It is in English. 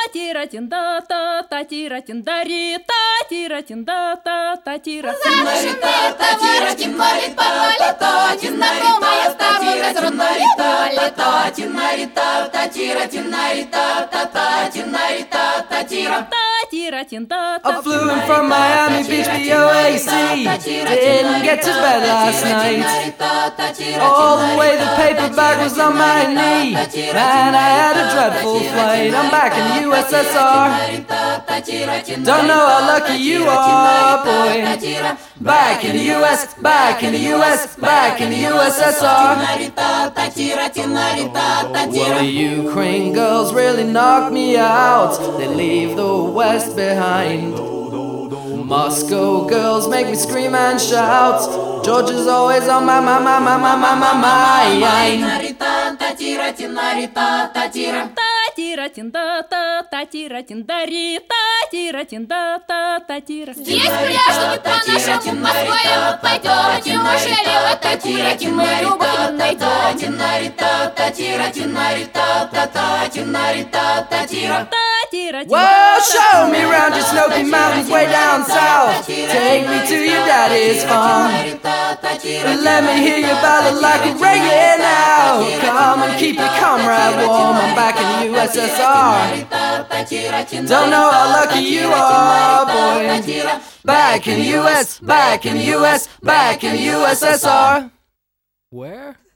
тира-тинда-та, та-тира-тиндари-та, тира-тинда-та-та-тира. Знакомая с тобой из родной I flew in from Miami Beach, BOAC. Didn't get to bed last night. All the way the paper bag was on my knee. Man, I had a dreadful flight. I'm back in the USSR. Don't know how lucky you are, boy. Back in the US, back in the US, back in the USSR. Well, the Ukraine girls really knock me out. They leave the West behind. Moscow girls make me scream and shout. Georgia's always on my mind. Тира-тинда-та, та-тира-тиндари-та, тира-тинда-та-та-тира. Здесь пляж не по-нашему, Москве мы пойдем, Тимошели в это тира, мы любовь найдем. Well, show me around your Snowy Mountains way down south. Take me to your daddy's farm. Let me hear your ballad like a reggae now. Come and keep your comrade warm. I'm back in the USSR. Don't know how lucky you are, boy. Back in the US, back in the US, back in the USSR. Where?